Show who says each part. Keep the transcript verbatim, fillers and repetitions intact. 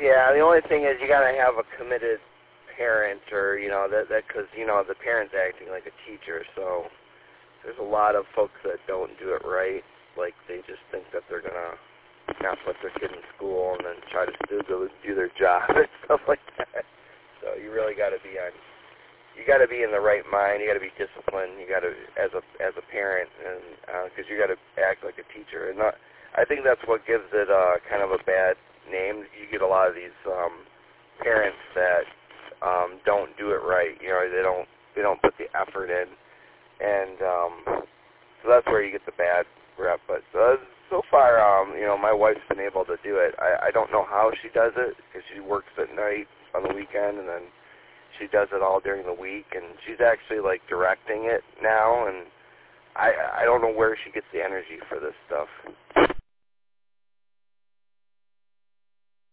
Speaker 1: Yeah, the only thing is you got to have a committed parent, or you know that that because you know the parent's acting like a teacher, so there's a lot of folks that don't do it right. Like they just think that they're gonna not put their kid in school and then try to do do their job and stuff like that. So you really got to be on. You got to be in the right mind. You got to be disciplined. You got to, as a as a parent, and because uh, you got to act like a teacher. And not, I think that's what gives it uh, kind of a bad name. You get a lot of these um, parents that um, don't do it right. You know, they don't they don't put the effort in, and um, so that's where you get the bad rep. But uh, so far, um, you know, my wife's been able to do it. I, I don't know how she does it because she works at night on the weekend, and then she does it all during the week, and she's actually like directing it now, and I I don't know where she gets the energy for this stuff.